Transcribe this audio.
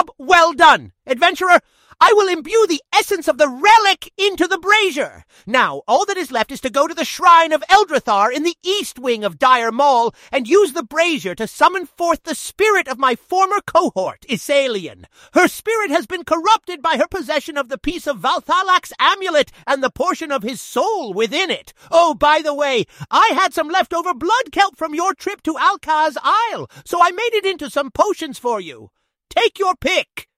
Job well done. Adventurer, I will imbue the essence of the relic into the brazier. Now, all that is left is to go to the shrine of Eldrathar in the east wing of Dire Maul and use the brazier to summon forth the spirit of my former cohort, Isalian. Her spirit has been corrupted by her possession of the piece of Valthalak's amulet and the portion of his soul within it. Oh, by the way, I had some leftover blood kelp from your trip to Alkaz Isle, so I made it into some potions for you. Take your pick.